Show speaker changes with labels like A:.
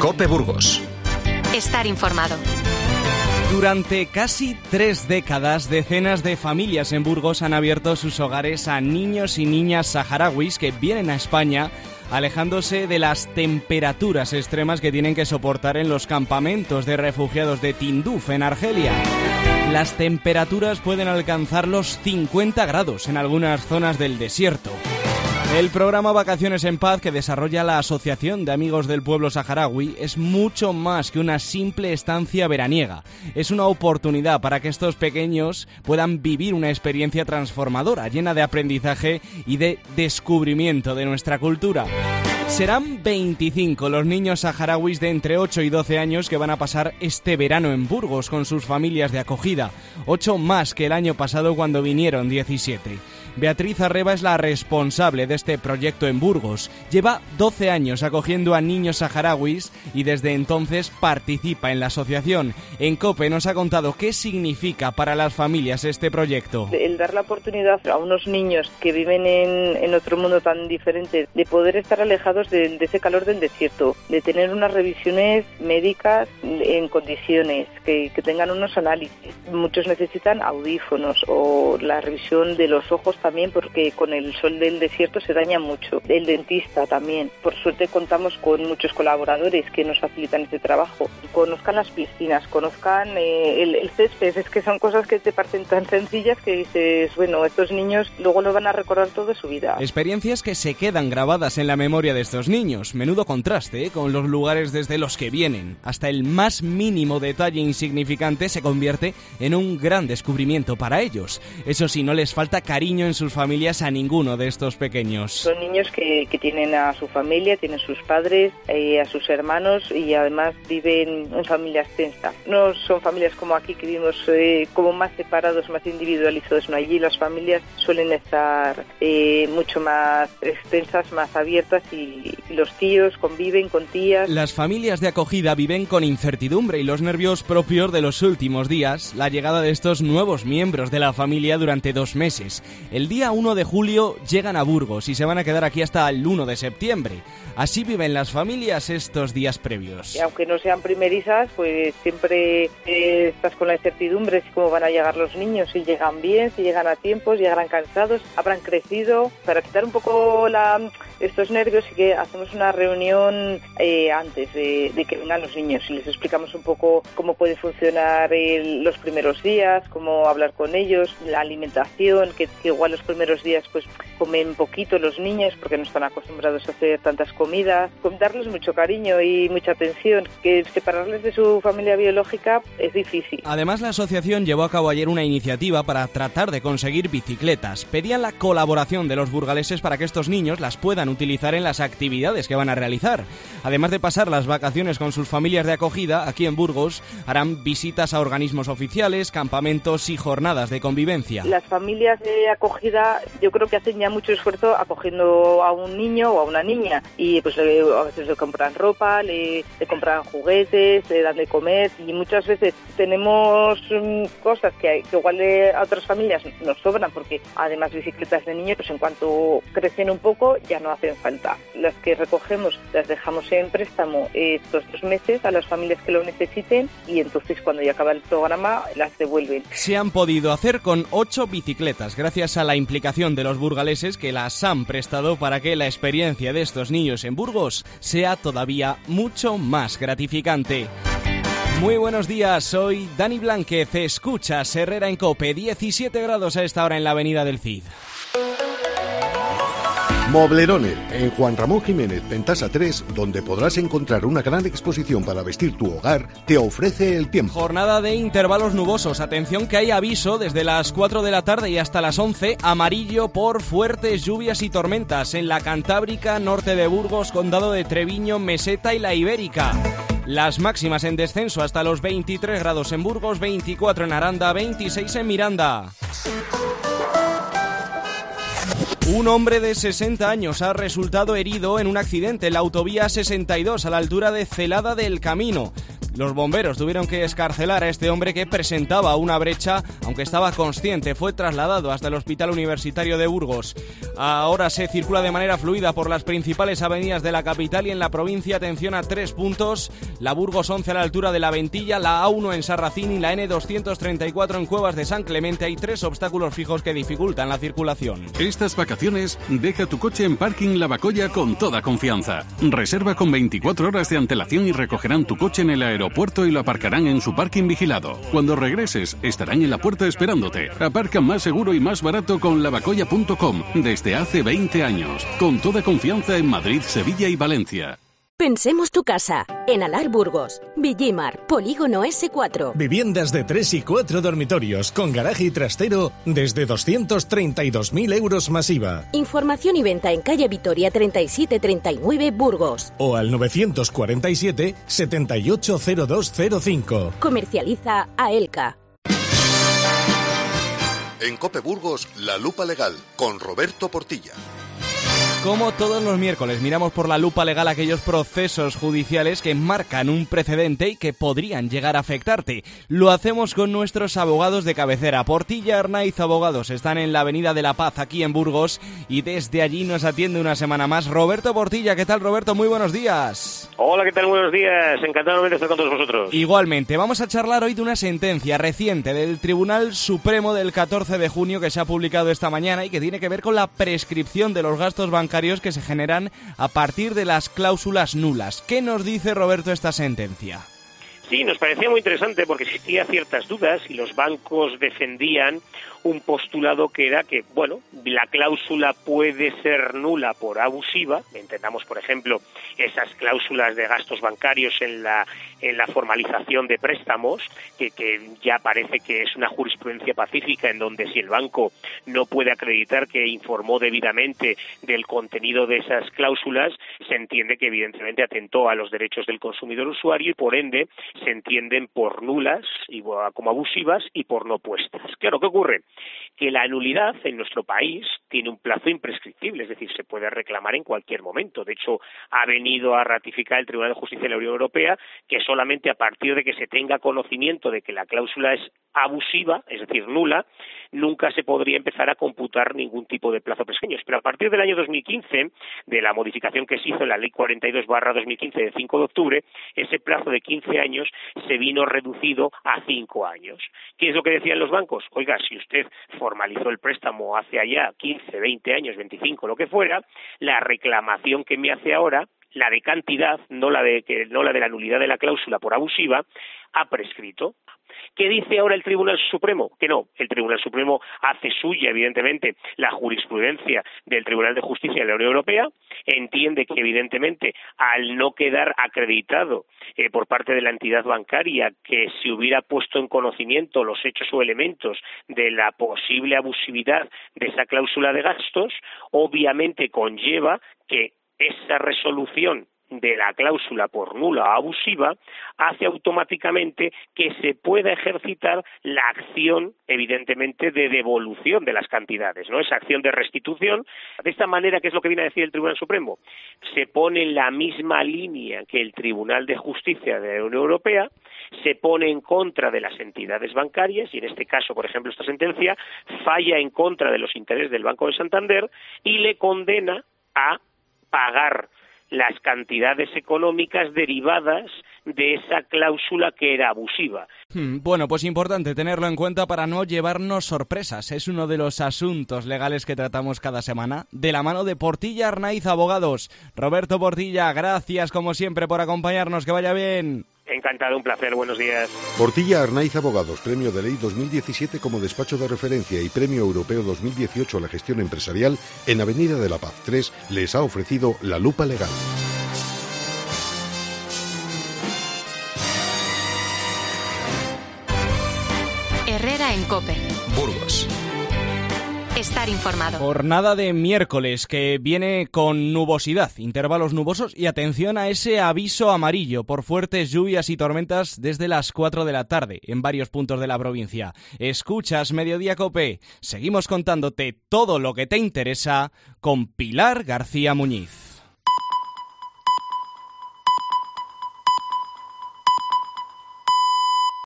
A: COPE Burgos.
B: Estar informado.
C: Durante casi 3 décadas, decenas de familias en Burgos han abierto sus hogares a niños y niñas saharauis que vienen a España alejándose de las temperaturas extremas que tienen que soportar en los campamentos de refugiados de Tinduf, en Argelia. Las temperaturas pueden alcanzar los 50 grados en algunas zonas del desierto. El programa Vacaciones en Paz que desarrolla la Asociación de Amigos del Pueblo Saharaui es mucho más que una simple estancia veraniega. Es una oportunidad para que estos pequeños puedan vivir una experiencia transformadora, llena de aprendizaje y de descubrimiento de nuestra cultura. Serán 25 los niños saharauis de entre 8 y 12 años que van a pasar este verano en Burgos con sus familias de acogida, 8 más que el año pasado cuando vinieron 17. Beatriz Arreba es la responsable de este proyecto en Burgos. Lleva 12 años acogiendo a niños saharauis y desde entonces participa en la asociación. En COPE nos ha contado qué significa para las familias este proyecto.
D: El dar la oportunidad a unos niños que viven en otro mundo tan diferente de poder estar alejados de ese calor del desierto, de tener unas revisiones médicas en condiciones, que tengan unos análisis. Muchos necesitan audífonos o la revisión de los ojos también, porque con el sol del desierto se daña mucho. El dentista también. Por suerte contamos con muchos colaboradores que nos facilitan este trabajo. Conozcan las piscinas, conozcan el césped. Es que son cosas que te parecen tan sencillas que dices, bueno, estos niños luego lo van a recordar toda su vida.
C: Experiencias que se quedan grabadas en la memoria de estos niños. Menudo contraste con los lugares desde los que vienen. Hasta el más mínimo detalle insignificante se convierte en un gran descubrimiento para ellos. Eso sí, no les falta cariño en sus familias a ninguno de estos pequeños.
D: Son niños que tienen a su familia, tienen sus padres, a sus hermanos y además viven en familias extensas. No son familias como aquí que vivimos como más separados, más individualizados. No, allí las familias suelen estar mucho más extensas, más abiertas y los tíos conviven con tías.
C: Las familias de acogida viven con incertidumbre y los nervios propios de los últimos días, la llegada de estos nuevos miembros de la familia durante 2 meses. El día 1 de julio llegan a Burgos y se van a quedar aquí hasta el 1 de septiembre. Así viven las familias estos días previos.
D: Aunque no sean primerizas, pues siempre estás con la incertidumbre de cómo van a llegar los niños, si llegan bien, si llegan a tiempo, si llegarán cansados, habrán crecido. Para quitar un poco estos nervios, sí que hacemos una reunión antes de que vengan los niños y les explicamos un poco cómo puede funcionar los primeros días, cómo hablar con ellos, la alimentación, que igual los primeros días pues comen poquito los niños porque no están acostumbrados a hacer tantas comidas, darles mucho cariño y mucha atención, que separarles de su familia biológica es difícil.
C: Además, la asociación llevó a cabo ayer una iniciativa para tratar de conseguir bicicletas. Pedían la colaboración de los burgaleses para que estos niños las puedan utilizar en las actividades que van a realizar. Además de pasar las vacaciones con sus familias de acogida, aquí en Burgos harán visitas a organismos oficiales, campamentos y jornadas de convivencia.
D: Las familias de acogida yo creo que hacen ya mucho esfuerzo acogiendo a un niño o a una niña y pues a veces le compran ropa, le compran juguetes, le dan de comer y muchas veces tenemos cosas que igual a otras familias nos sobran porque además bicicletas de niños pues en cuanto crecen un poco ya no hacen falta. Las que recogemos las dejamos en préstamo estos 2 meses a las familias que lo necesiten y entonces cuando ya acaba el programa las devuelven.
C: Se han podido hacer con 8 bicicletas gracias a la implicación de los burgaleses que las han prestado para que la experiencia de estos niños en Burgos sea todavía mucho más gratificante. Muy buenos días, soy Dani Blánquez, escuchas Herrera en COPE, 17 grados a esta hora en la avenida del Cid.
E: Mobleroner, en Juan Ramón Jiménez, Pentasa 3, donde podrás encontrar una gran exposición para vestir tu hogar, te ofrece el tiempo.
C: Jornada de intervalos nubosos. Atención que hay aviso desde las 4 de la tarde y hasta las 11, amarillo por fuertes lluvias y tormentas en la Cantábrica, norte de Burgos, Condado de Treviño, Meseta y la Ibérica. Las máximas en descenso hasta los 23 grados en Burgos, 24 en Aranda, 26 en Miranda. Un hombre de 60 años ha resultado herido en un accidente en la autovía 62 a la altura de Celada del Camino. Los bomberos tuvieron que excarcelar a este hombre que presentaba una brecha, aunque estaba consciente. Fue trasladado hasta el Hospital Universitario de Burgos. Ahora se circula de manera fluida por las principales avenidas de la capital y en la provincia. Atención a 3 puntos: la Burgos 11 a la altura de la Ventilla, la A1 en Sarracín y la N234 en Cuevas de San Clemente. Hay 3 obstáculos fijos que dificultan la circulación.
A: Estas vacaciones, deja tu coche en Parking Lavacolla con toda confianza. Reserva con 24 horas de antelación y recogerán tu coche en el aeropuerto y lo aparcarán en su parking vigilado. Cuando regreses, estarán en la puerta esperándote. Aparca más seguro y más barato con lavacolla.com desde hace 20 años. Con toda confianza en Madrid, Sevilla y Valencia.
F: Pensemos tu casa. En Alar Burgos, Villimar, Polígono S4.
G: Viviendas de 3 y 4 dormitorios con garaje y trastero desde 232.000 euros masiva.
F: Información y venta en calle Vitoria 3739 Burgos.
G: O al 947 780205.
F: Comercializa Aelca.
E: En COPE Burgos, La Lupa Legal, con Roberto Portilla.
C: Como todos los miércoles, miramos por la lupa legal aquellos procesos judiciales que marcan un precedente y que podrían llegar a afectarte. Lo hacemos con nuestros abogados de cabecera. Portilla Arnaiz Abogados están en la Avenida de la Paz, aquí en Burgos, y desde allí nos atiende una semana más Roberto Portilla. ¿Qué tal, Roberto? Muy buenos días.
H: Hola, ¿qué tal? Buenos días. Encantado de estar con todos vosotros.
C: Igualmente, vamos a charlar hoy de una sentencia reciente del Tribunal Supremo del 14 de junio que se ha publicado esta mañana y que tiene que ver con la prescripción de los gastos bancarios que se generan a partir de las cláusulas nulas. ¿Qué nos dice, Roberto, esta sentencia?
H: Sí, nos parecía muy interesante porque existía ciertas dudas y los bancos defendían un postulado que era que, bueno, la cláusula puede ser nula por abusiva. Entendamos, por ejemplo, esas cláusulas de gastos bancarios en la formalización de préstamos, que ya parece que es una jurisprudencia pacífica en donde si el banco no puede acreditar que informó debidamente del contenido de esas cláusulas, se entiende que evidentemente atentó a los derechos del consumidor usuario y por ende se entienden por nulas y como abusivas y por no puestas. Claro, ¿qué ocurre? Que la nulidad en nuestro país tiene un plazo imprescriptible, es decir, se puede reclamar en cualquier momento. De hecho, ha venido a ratificar el Tribunal de Justicia de la Unión Europea que solamente a partir de que se tenga conocimiento de que la cláusula es abusiva, es decir, nula, nunca se podría empezar a computar ningún tipo de plazo prescriptivo. Pero a partir del año 2015, de la modificación que se hizo en la Ley 42/2015 de 5 de octubre, ese plazo de 15 años se vino reducido a 5 años. ¿Qué es lo que decían los bancos? Oiga, si usted formalizó el préstamo hace allá 15, 20 años, 25, lo que fuera, la reclamación que me hace ahora, la de cantidad, no la de la nulidad de la cláusula por abusiva, ha prescrito. ¿Qué dice ahora el Tribunal Supremo? Que no, el Tribunal Supremo hace suya, evidentemente, la jurisprudencia del Tribunal de Justicia de la Unión Europea, entiende que, evidentemente, al no quedar acreditado por parte de la entidad bancaria que se hubiera puesto en conocimiento los hechos o elementos de la posible abusividad de esa cláusula de gastos, obviamente conlleva que esa resolución de la cláusula por nula o abusiva hace automáticamente que se pueda ejercitar la acción, evidentemente, de devolución de las cantidades, ¿no? Esa acción de restitución. De esta manera, ¿qué es lo que viene a decir el Tribunal Supremo? Se pone en la misma línea que el Tribunal de Justicia de la Unión Europea, se pone en contra de las entidades bancarias y en este caso, por ejemplo, esta sentencia falla en contra de los intereses del Banco de Santander y le condena a pagar las cantidades económicas derivadas de esa cláusula que era abusiva.
C: Bueno, pues importante tenerlo en cuenta para no llevarnos sorpresas. Es uno de los asuntos legales que tratamos cada semana, de la mano de Portilla Arnaiz Abogados. Roberto Portilla, gracias como siempre por acompañarnos, que vaya bien.
H: Encantado, un placer, buenos días.
E: Portilla Arnaiz Abogados, Premio de Ley 2017 como despacho de referencia y Premio Europeo 2018 a la gestión empresarial en Avenida de la Paz 3, les ha ofrecido La Lupa Legal.
B: Herrera en COPE.
I: Burgos.
B: Estar informado.
C: Jornada de miércoles que viene con nubosidad, intervalos nubosos y atención a ese aviso amarillo por fuertes lluvias y tormentas desde las 4 de la tarde en varios puntos de la provincia. Escuchas Mediodía COPE. Seguimos contándote todo lo que te interesa con Pilar García Muñiz.